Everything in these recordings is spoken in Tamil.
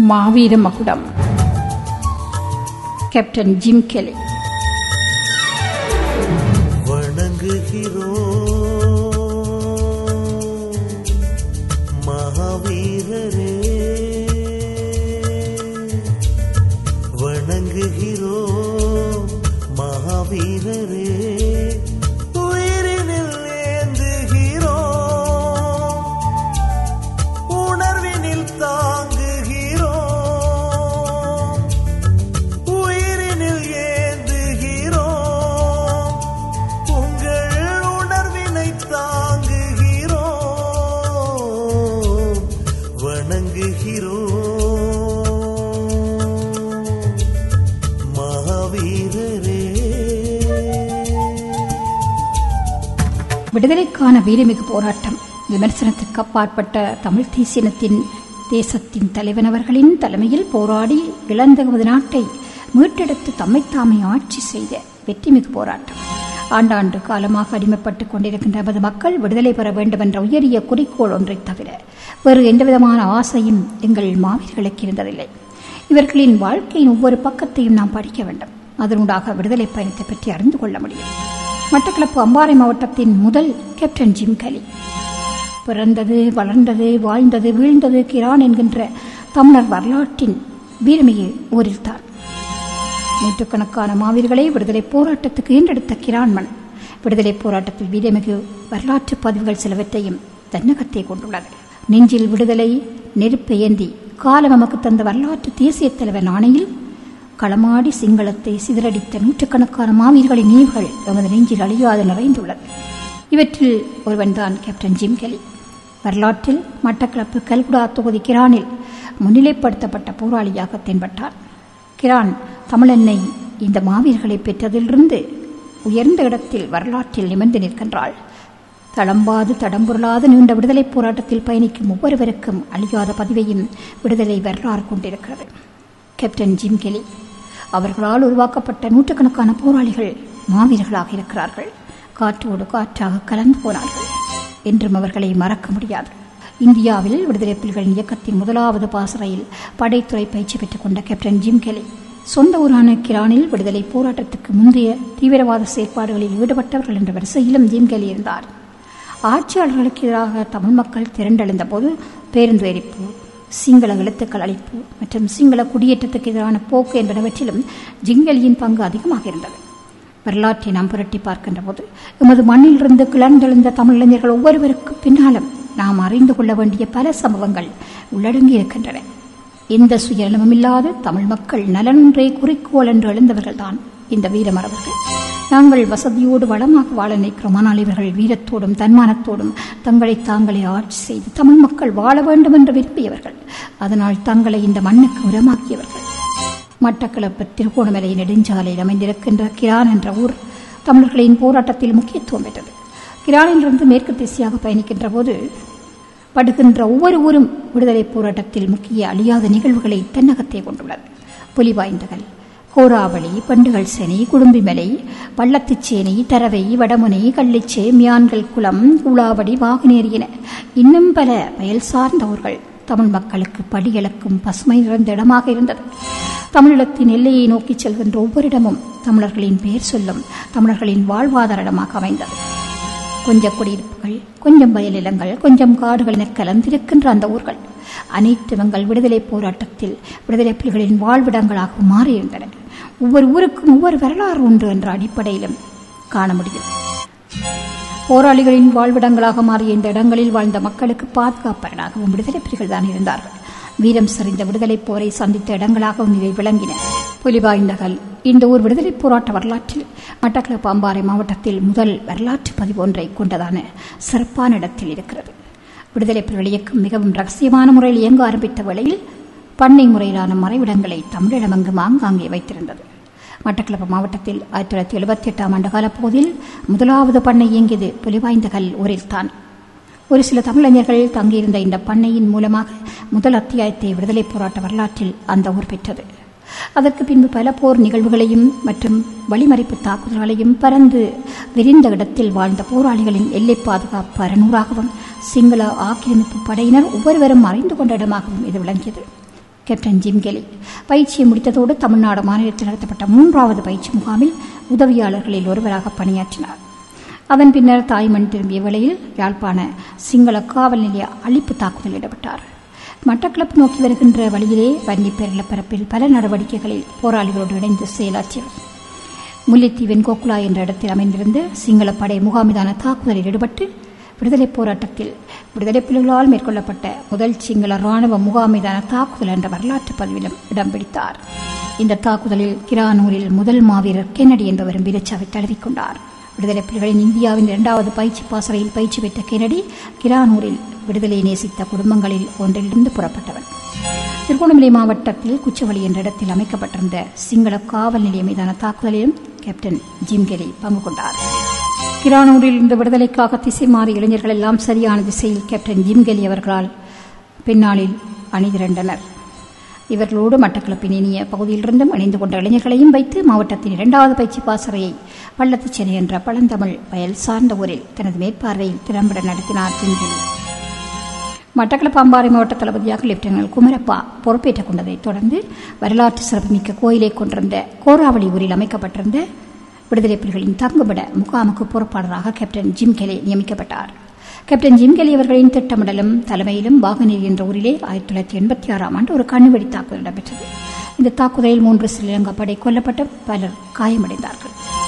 மாவீர மகுடம். Captain Jim Kelly. வணங்குகிறோம் மகாவீரரே, வணங்குகிறோம் மகாவீரரே, உயிரினில் ஏந்துகிறோம், உணர்வினில் தாங்குகிறோம், உயிரினில் ஏந்துகிறோம், உங்கள் உணர்வினை தாங்குகிறோம், வணங்குகிறோம் விடுதலைக்கான வீரமிகு போராட்டம் விமர்சனத்துக்கு அப்பாற்பட்ட தமிழ் தேசத்தின் தலைவனவர்களின் தலைமையில் போராடி இழந்த நாட்டை மீட்டெடுத்து தம்மைத்தாமை ஆட்சி செய்த வெற்றிமிகு போராட்டம். ஆண்டாண்டு காலமாக அடிமைப்பட்டுக் கொண்டிருக்கின்ற நமது மக்கள் விடுதலை பெற வேண்டும் என்ற உயரிய குறிக்கோள் ஒன்றை தவிர வேறு எந்தவிதமான ஆசையும் எங்கள் மாவீரர்களுக்கு இருந்ததில்லை. இவர்களின் வாழ்க்கையின் ஒவ்வொரு பக்கத்தையும் நாம் படிக்க வேண்டும். அதனூடாக விடுதலை பயணத்தை பற்றி அறிந்து கொள்ள முடியும். மட்டக்களப்பு அம்பாறை மாவட்டத்தின் முதல் கேப்டன் ஜிம் கெலி பிறந்தது, வளர்ந்தது, வாழ்ந்தது, வீழ்ந்தது கிரான் என்கின்ற தமிழர் வரலாற்றின் வீரமிகு ஊரில்தான். நூற்றுக்கணக்கான மாவீரர்களை விடுதலை போராட்டத்துக்கு ஈன்றெடுத்த கிரான் மண் விடுதலை போராட்டத்தில் வீரமிகு வரலாற்று பதிவுகள் சிலவற்றையும் தன்னகத்தை கொண்டுள்ளது. நெஞ்சில் விடுதலை நெருப்பை ஏந்தி காலம் நமக்கு தந்த வரலாற்று தேசிய தலைவர் ஆணையில் களமாடி சிங்களத்தை சிதறடித்த நூற்றுக்கணக்கான மாவீரர்களின் நினைவுகள் எமது நெஞ்சில் அழியாது நிறைந்துள்ளது. இவற்றில் ஒருவன்தான் கேப்டன் ஜிம் கெலி. வரலாற்றில் மட்டக்களப்பு கல்குடா தொகுதி கிரானில் முன்னிலைப்படுத்தப்பட்ட போராளியாக தென்பட்டார். கிரான் தமிழெண்ணை இந்த மாவீரர்களை பெற்றதிலிருந்து உயர்ந்த இடத்தில் வரலாற்றில் நிமிர்ந்து நிற்கின்றாள். தளம்பாது தடம்புரளாது நீண்ட விடுதலை போராட்டத்தில் பயணிக்கும் ஒவ்வொருவருக்கும் அழியாத பதிவையும் விடுதலை வரலாறு கொண்டிருக்கிறது. கேப்டன் ஜிம் கெலி அவர்களால் உருவாக்கப்பட்ட நூற்றுக்கணக்கான போராளிகள் மாவீரர்களாக இருக்கிறார்கள். காற்றோடு காற்றாக கலந்து போனார்கள். என்றும் அவர்களை மறக்க முடியாது. இந்தியாவில் விடுதலை புலிகளின் இயக்கத்தின் முதலாவது பாசறையில் படைத்துறை பயிற்சி பெற்றுக் கொண்ட கேப்டன் ஜிம் கெலி சொந்த ஊரான கிரானில் விடுதலை போராட்டத்துக்கு முந்தைய தீவிரவாத செயற்பாடுகளில் ஈடுபட்டவர்கள் என்ற வரிசையிலும் ஜிம் கெலி இருந்தார். ஆட்சியாளர்களுக்கு எதிராக தமிழ் மக்கள் திரண்டெழுந்த போது பேருந்து எரிப்பு, சிங்கள எழுத்துக்கள் அளிப்பு மற்றும் சிங்கள குடியேற்றத்துக்கு எதிரான போக்கு என்பனவற்றிலும் ஜிம் கெலியின் பங்கு அதிகமாக இருந்தது. வரலாற்றை நாம் புரட்டி பார்க்கின்ற போது எமது மண்ணிலிருந்து கிளர்ந்தெழுந்த தமிழறிஞர்கள் ஒவ்வொருவருக்கு பின்னாலும் நாம் அறிந்து கொள்ள வேண்டிய பல சம்பவங்கள் உள்ளடங்கி இருக்கின்றன. எந்த சுயநலமும் இல்லாத தமிழ் மக்கள் நலனொன்றே குறிக்கோள் என்று எழுந்தவர்கள்தான் இந்த வீரமரவர்கள். நாங்கள் வசதியோடு வளமாக வாழ நினைக்கிறோம். ஆனால் இவர்கள் வீரத்தோடும் தன்மானத்தோடும் தங்களை தாங்களே ஆட்சி செய்து தமிழ் மக்கள் வாழ வேண்டும் என்று விரும்பியவர்கள். அதனால் தங்களை இந்த மண்ணுக்கு உரமாக்கியவர்கள். மட்டக்களப்பு திருகோணமலை நெடுஞ்சாலையில் அமைந்திருக்கின்ற கிரான் என்ற ஊர் தமிழர்களின் போராட்டத்தில் முக்கியத்துவம் பெற்றது. கிரானிலிருந்து மேற்கு திசையாக பயணிக்கின்ற போது படுகின்ற ஒவ்வொரு ஊரும் விடுதலை போராட்டத்தில் முக்கிய அழியாத நிகழ்வுகளை தென்னகத்தை கொண்டுள்ளது. புலிவாய்ந்தகல், கோராவளி, பண்டுகள் சேனை, குடும்பிமலை, பள்ளத்துச்சேனை, தரவை, வடமுனை, கள்ளிச்சே, மியான்கள் குளம், கூளாவடி, வாகனேரி என இன்னும் பல வயல் சார்ந்த ஊர்கள் தமிழ் மக்களுக்கு படியளக்கும் பசுமை நிறைந்த இடமாக இருந்தது. தமிழீழத்தின் எல்லையை நோக்கி செல்கின்ற ஒவ்வொரு இடமும் தமிழர்களின் பெயர் சொல்லும் தமிழர்களின் வாழ்வாதார இடமாக அமைந்தது. கொஞ்சம் குடியிருப்புகள், கொஞ்சம் வயல் நிலங்கள், கொஞ்சம் காடுகள் என கலந்திருக்கின்ற அந்த ஊர்கள் அனைத்து எங்கள் விடுதலை போராட்டத்தில் விடுதலை புலிகளின் வாழ்விடங்களாக மாறியிருந்தன. ஒவ்வொரு ஊருக்கும் ஒவ்வொரு வரலாறு உண்டு என்ற அடிப்படையிலும் காண முடியும். போராளிகளின் வாழ்விடங்களாக மாறிய இந்த இடங்களில் வாழ்ந்த மக்களுக்கு பாதுகாப்பரனாகவும் விடுதலை புலிகள் தான் இருந்தார்கள். வீரம் சரிந்த விடுதலை போரை சந்தித்த இடங்களாகவும் இவை விளங்கின. புலிவாய்ந்தகல் இந்த ஊர் விடுதலை போராட்ட வரலாற்றில் மட்டக்களப்பு அம்பாறை மாவட்டத்தில் முதல் வரலாற்று பதிவு ஒன்றை கொண்டதான சிறப்பான இடத்தில் இருக்கிறது. விடுதலை புலிகள் இயக்கம் மிகவும் ரகசியமான முறையில் இயங்க ஆரம்பித்த வேளையில் பண்ணை முறையிலான மறைவிடங்களை தமிழிடமெங்கும் ஆங்காங்கே வைத்திருந்தது. மட்டக்களப்பு மாவட்டத்தில் 1978 ஆண்டு கால போதில் முதலாவது பண்ணை இயங்கியது புலிவாய்ந்தகல் ஊரில்தான். ஒரு சில தமிழறிஞர்கள் தங்கியிருந்த இந்த பண்ணையின் மூலமாக முதல் அத்தியாயத்தை விடுதலை போராட்ட வரலாற்றில் அந்த ஊர் பெற்றது. அதற்கு பின்பு பல போர் நிகழ்வுகளையும் மற்றும் வழிமறிப்பு தாக்குதல்களையும் பறந்து விரிந்த இடத்தில் வாழ்ந்த போராளிகளின் எல்லை பாதுகாப்பு அரணூராகவும் சிங்கள ஆக்கிரமிப்பு படையினர் ஒவ்வொருவரும் அறிந்து கொண்ட இடமாகவும் இது விளங்கியது. Captain Jim Kelly. பயிற்சியை முடித்ததோடு தமிழ்நாடு மாநிலத்தில் நடத்தப்பட்ட 3வது பயிற்சி முகாமில் உதவியாளர்களில் ஒருவராக பணியாற்றினார். அதன் பின்னர் தாய்மண் திரும்பிய வேளையில் யாழ்ப்பாண சிங்கள காவல் நிலைய அழிப்பு தாக்குதலில் ஈடுபட்டார். மட்டக்களப்பு நோக்கி வருகின்ற வழியிலே வன்னி நிலப்பரப்பில் பல நடவடிக்கைகளில் போராளிகளோடு இணைந்து செயலாற்றியவர். முல்லைத்தீவின் கோக்குலா என்ற இடத்தில் அமைந்திருந்த சிங்கள படை முகாமிதான தாக்குதலில் ஈடுபட்டு விடுதலைப் போராட்டத்தில் விடுதலை புலிகளால் மேற்கொள்ளப்பட்ட முதல் சிங்கள ராணுவ முகாமிதான தாக்குதல் என்ற வரலாற்று பதிவிலும் இடம் பிடித்தார். இந்த தாக்குதலில் கிரானூரில் முதல் மாவீரர் கென்னடி என்பவரும் வீரச்சாவை தழுவிக்கொண்டார். விடுதலை புலிகளின் இந்தியாவின் 2வது பயிற்சி பாசறையில் பயிற்சி பெற்ற கென்னடி கிரானூரில் விடுதலை நேசித்த குடும்பங்களில் ஒன்றிலிருந்து புறப்பட்டவர். திருகோணமலை மாவட்டத்தில் குச்சவெளி என்ற இடத்தில் அமைக்கப்பட்டிருந்த சிங்கள காவல் நிலையம் மீதான தாக்குதலிலும் கேப்டன் ஜிம் கெலி பங்கு கொண்டார். கிரானூரில் இருந்த விடுதலைக்காக திசை மாறிய இளைஞர்கள் எல்லாம் சரியான திசையில் கேப்டன் ஜிம் கெலி அவர்களால் பின்னாளில் அணிதிரண்டனர். இவர்களோடு மட்டக்களப்பின் இனிய பகுதியிலிருந்தும் இணைந்து கொண்ட இளைஞர்களையும் வைத்து மாவட்டத்தின் 2வது பயிற்சி பாசறையை பள்ளத்துச்சேனை என்ற பழந்தமிழ் வயல் சார்ந்த ஊரில் தனது மேற்பார்வையில் திறம்பட நடத்தினார் ஜிம் கெலி. மட்டக்களப்பு அம்பாறை மாவட்ட தளபதியாக லெப்டினல் குமரப்பா பொறுப்பேற்றுக் கொண்டதைத் தொடர்ந்து வரலாற்று சிறப்புமிக்க கோயிலை கொண்டிருந்த கோராவளி ஊரில் அமைக்கப்பட்டிருந்த விடுதலை புலிகளின் தங்குமிட முகாமுக்கு பொறுப்பாளராக கேப்டன் ஜிம் கெலி நியமிக்கப்பட்டார். கேப்டன் ஜிம் கெலி அவர்களின் திட்டமிடலும் தலைமையிலும் வாகனேரி என்ற ஊரிலே 1986ஆம் ஆண்டு ஒரு கண்ணுவெடி தாக்குதல் இடம்பெற்றது. இந்த தாக்குதலில் 3 ஸ்ரீலங்கா படை கொல்லப்பட்டு பலர் காயமடைந்தார்கள்.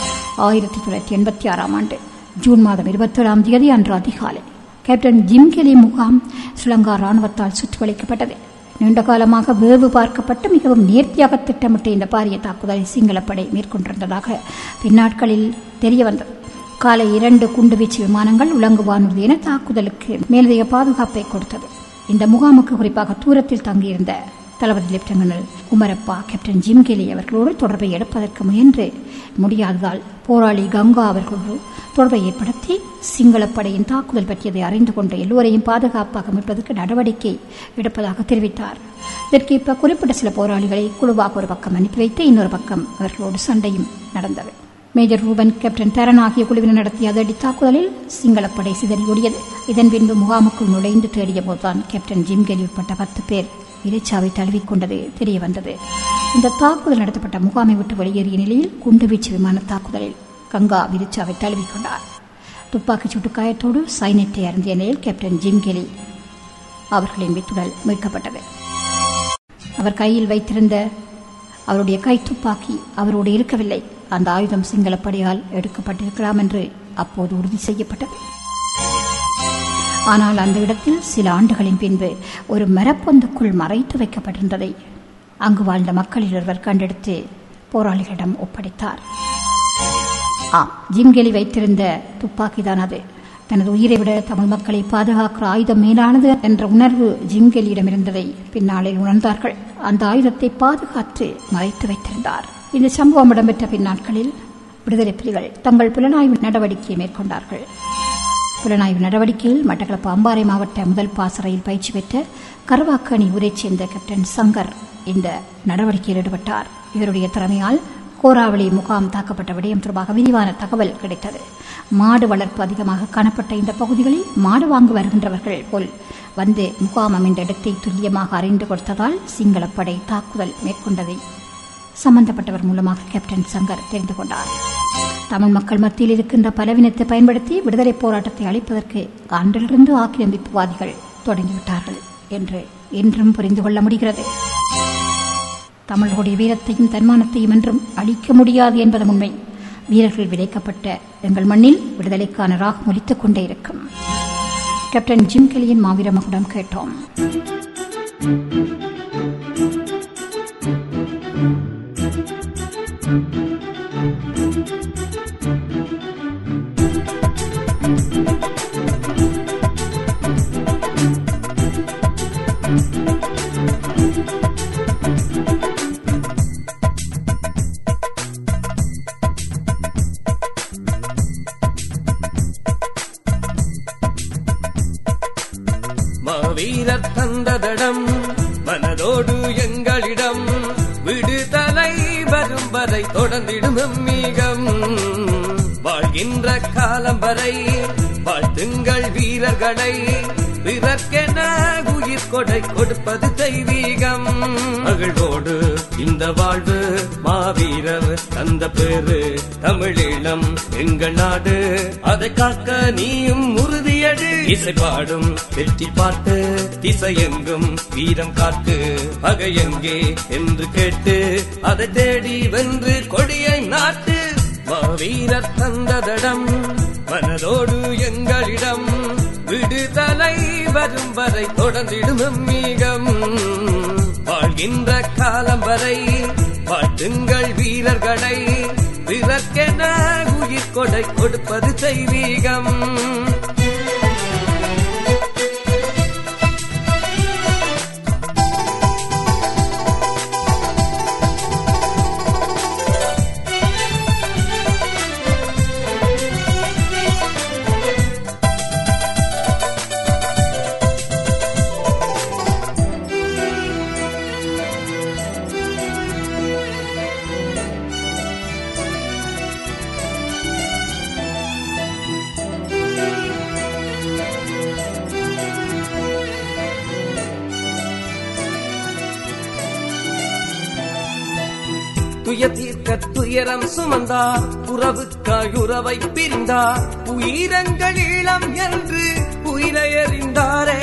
1986ஆம் ஆண்டு ஜூன் மாதம் 27ஆம் தேதி அன்று அதிகாலை கேப்டன் ஜிம் கெலி முகாம் ஸ்ரீலங்கா ராணுவத்தால் சுற்றிவளைக்கப்பட்டது. நீண்ட காலமாக வேவு பார்க்கப்பட்டு மிகவும் நேர்த்தியாக திட்டமிட்ட இந்த பாரிய தாக்குதலை சிங்களப்படை மேற்கொண்டிருந்ததாக பின்னாட்களில் தெரியவந்தது. காலை 2 குண்டுவீச்சு விமானங்கள் உலங்கு வானூர்தி என தாக்குதலுக்கு மேலதிக பாதுகாப்பை கொடுத்தது. இந்த முகாமுக்கு குறிப்பாக தூரத்தில் தங்கியிருந்த தளபதி lieutenant Kumarappa captain Jim Kelly அவர்களோடு தொடர்பை எடுப்பதற்கு முயன்று முடியாததால் போராளி கங்கா அவர்களோடு தொடர்பை ஏற்படுத்தி சிங்களப்படையின் தாக்குதல் பற்றியதை அறிந்து கொண்ட எல்லோரையும் பாதுகாப்பாக மீட்பதற்கு நடவடிக்கை எடுப்பதாக தெரிவித்தார். இதற்கேற்ப குறிப்பிட்ட சில போராளிகளை குழுவாக ஒரு பக்கம் அனுப்பி வைத்து இன்னொரு பக்கம் அவர்களோடு சண்டையும் நடந்தது. மேஜர் ரூபன், கேப்டன் தரன் ஆகிய குழுவினர் நடத்திய அதிரடி தாக்குதலில் சிங்களப்படை சிதறி ஓடியது. இதன் பின்பு முகாமுக்குள் நுழைந்து தேடிய போதுதான் கேப்டன் ஜிம் கெலி உட்பட்ட 10 பேர் இறைச்சாவை தழுவிக்கொண்டது தெரிய வந்தது. இந்த தாக்குதல் நடத்தப்பட்ட முகாமை விட்டு வெளியேறிய நிலையில் குண்டுவீச்சு விமான தாக்குதலில் கங்கா விரிச்சாவை தழுவிக்கொண்டார். துப்பாக்கி சூட்டு காயத்தோடு சைனட்டை அருந்திய நிலையில் கேப்டன் ஜிம் கெலி அவர்களின் வித்துடல் மீட்கப்பட்டது. அவர் கையில் வைத்திருந்த அவருடைய கை துப்பாக்கி அவரோடு இருக்கவில்லை. அந்த ஆயுதம் சிங்களப்படையால் எடுக்கப்பட்டிருக்கலாம் என்று அப்போது உறுதி செய்யப்பட்டது. ஆனால் அந்த இடத்தில் சில ஆண்டுகளின் பின்பு ஒரு மரப்பொந்துக்குள் மறைத்து வைக்கப்பட்டிருந்ததை அங்கு வாழ்ந்த மக்களில் ஒருவர் கண்டெடுத்து போராளிகளிடம் ஒப்படைத்தார். ஜிம் கெலி வைத்திருந்த துப்பாக்கிதான் அது. தனது உயிரை விட தமிழ் மக்களை பாதுகாக்கிற ஆயுதம் மேலானது என்ற உணர்வு ஜிம் கெலியிடம் இருந்ததை பின்னாளில் உணர்ந்தார்கள். அந்த ஆயுதத்தை பாதுகாத்து மறைத்து வைத்திருந்தார். இந்த சம்பவம் இடம்பெற்ற பின்னாட்களில் விடுதலை புலிகள் தங்கள் புலனாய்வு நடவடிக்கையை மேற்கொண்டார்கள். புலனாய்வு நடவடிக்கையில் மட்டக்களப்பு அம்பாறை மாவட்ட முதல் பாசறையில் பயிற்சி பெற்ற கருவாக்கணி ஊரைச் சேர்ந்த கேப்டன் சங்கர் இந்த நடவடிக்கையில் ஈடுபட்டார். இவருடைய திறமையால் கோராவளி முகாம் தாக்கப்பட்ட விடயம் தொடர்பாக விரிவான தகவல் கிடைத்தது. மாடு வளர்ப்பு அதிகமாக காணப்பட்ட இந்த பகுதிகளில் மாடு வாங்க வருகின்றவர்கள் போல் வந்து முகாம் அமைந்த இடத்தை துல்லியமாக அறிந்து கொடுத்ததால் சிங்களப்படை தாக்குதல் மேற்கொண்டதை சம்பந்தப்பட்டவர் மூலமாக கேப்டன் சங்கர் தெரிந்து கொண்டார். தமிழ் மக்கள் மத்தியில் இருக்கின்ற பலவீனத்தை பயன்படுத்தி விடுதலை போராட்டத்தை அளிப்பதற்கு அன்றிலிருந்து ஆக்கிரமிப்புவாதிகள் தொடங்கிவிட்டார்கள் என்று என்றும் புரிந்து கொள்ள முடிகிறது. தமிழர்களுடைய வீரத்தையும் தன்மானத்தையும் என்றும் அழிக்க முடியாது என்பது உண்மை. வீரர்கள் விதைக்கப்பட்ட எங்கள் மண்ணில் விடுதலைக்கான ராகம் ஒலித்துக் கொண்டே இருக்கும். கேப்டன் ஜிம் கெலியின் மாவீர மகுடம் கேட்டோம். மாவீரர் தந்ததடம் மனதோடு எங்களிடம் விடுதலை வரும் வரை தொடர்ந்திடும் மீகம் வாழ்கின்ற காலம் வரை வாழ்த்துங்கள் வீரர்களை பிறர்க்கென உயிர் உயிர் கொடை கொடுப்பது தெய்வீகம். மகிழ்வோடு இந்த வாழ்வு மாவீரர் தந்த பேரு தமிழீழம் எங்கள் நாடு. அதை காக்க நீயும் உறுதியடு. இசை பாடும் வெற்றி பாட்டு திசையெங்கும் வீரம் காட்டு. பகையெங்கே என்று கேட்டு அதை தேடி வென்று கொடியை நாட்டு. மாவீரர் தந்ததடம் மனதோடு எங்களிடம். விடுதலை வரும் வரை தொடர்ந்திடும் எம்மீகம். வாழ்கின்ற காலம் வரை வாழ்த்துங்கள் வீரர்களை. பிறர்க்கென உயிர் கொடை கொடுப்பது தெய்வீகம். துய தீர்க்க துயரம் சுமந்தார். உறவுக்காய் உறவை பிரிந்தார். உயிரங்கள் ஈழம் என்று உயிரை எறிந்தாரே.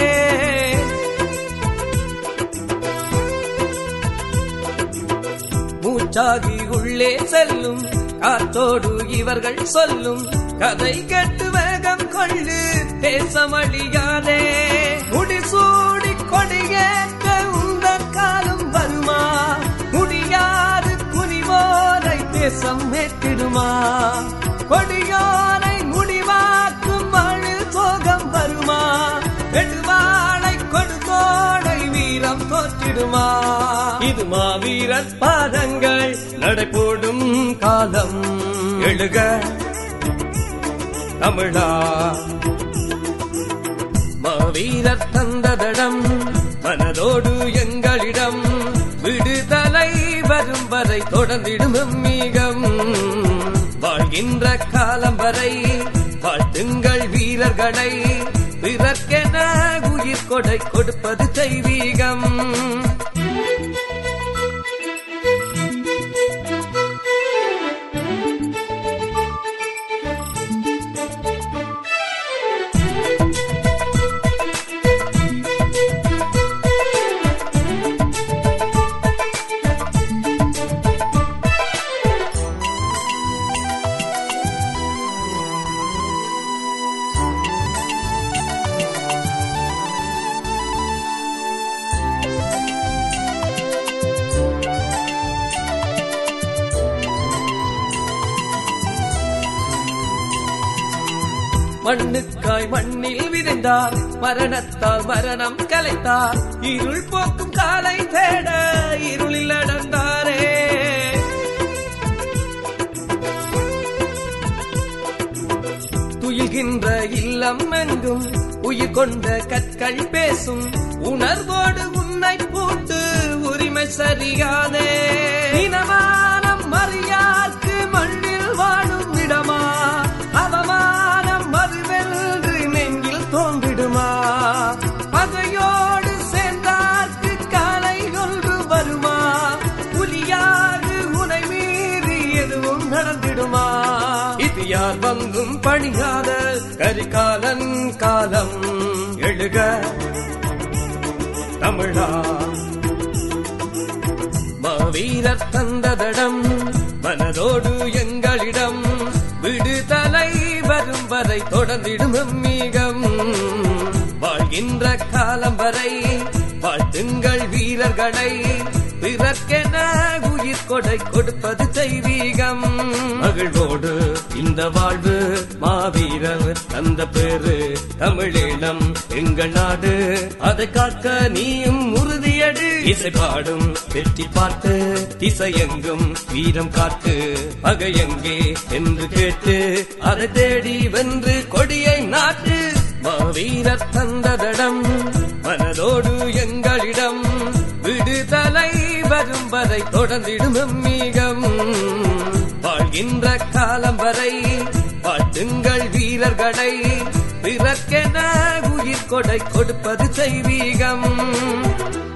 மூச்சாகி உள்ளே செல்லும் காத்தோடு இவர்கள் சொல்லும் கதை கேட்டு வேகம் கொள்ளு தேசமழியாதே. முடிசூடி கொடியேற்ற உங்கள் காலம் வருமா? முடியாது குனிவோரை தேசம் ஏற்றிடுமா? கொடியோரை முடிவாக்கும் மழு சோகம் வருமா? எடுவாளை கொடுத்தோடை வீரம் தோற்றிடுமா? இது மாவீரர் பாதங்கள் நடைபோடும் காலம். எழுக தமிழா. மாவீரர் தந்ததடம் மனதோடு எங்களிடம். விடுதலை வரும் வரை தொடர்ந்திடும் எம்மீகம். வாழ்கின்ற காலம் வரை வாழ்த்துங்கள் வீரர்களை. பிறர்க்கென உயிர் கொடை கொடுப்பது தெய்வீகம். மண்ணுக்காய் மண்ணில் விதைந்தார். மரணத்தால் மரணம் கலைத்தார். இருள் போக்கும் காலை தேட இருளில் நடந்தாரே. துயில்கின்ற இல்லம் எங்கும் உயிர் கொண்ட கற்கள் பேசும். உணர்வோடு உன்னை பூட்டு உரிமை சரியாதே. இனமானம் மறியாக்கு மண்ணில் வாழும் இடமா? அவமானம் மறுவென்று நெஞ்சில் தோன்றிடுமா? பகையோடு சேர்ந்தார்க்கு காலை ஒன்று வருமா? புலியாது உனை மீறி எதுவும் நடந்திடுமா? இது யார் வந்தும் பணியாத கரிகாலன் காலம். எழுக தமிழா. மாவீரர் தந்ததடம் மனதோடு எங்களிடம். விடுதலை வரும் வரை தொடர்ந்திடும் எம்மீகம். வாழ்கின்ற காலம் வரை வாழ்த்துங்கள் வீரர்களை. பிறர்க்கென உயிர் கொடை கொடுப்பது தெய்வீகம். மகிழ்வோடு இந்த வாழ்வு மாவீரர் தந்த பேரு தமிழீழம் எங்கள் நாடு. அதை காக்க நீயும் உறுதியடு. இசை பாடும் வெற்றி பாட்டு திசையெங்கும் வீரம் காட்டு. பகையெங்கே என்று கேட்டு அதை தேடி வென்று கொடியை நாட்டு. மாவீரர் தந்ததடம் மனதோடு எங்களிடம். விடுதலை வரும் வரை தொடர்ந்திடும் எம்மீகம். வாழ்கின்ற காலம் வரை வாழ்த்துங்கள் வீரர்களை. பிறர்க்கென உயிர் கொடை கொடுப்பது தெய்வீகம்.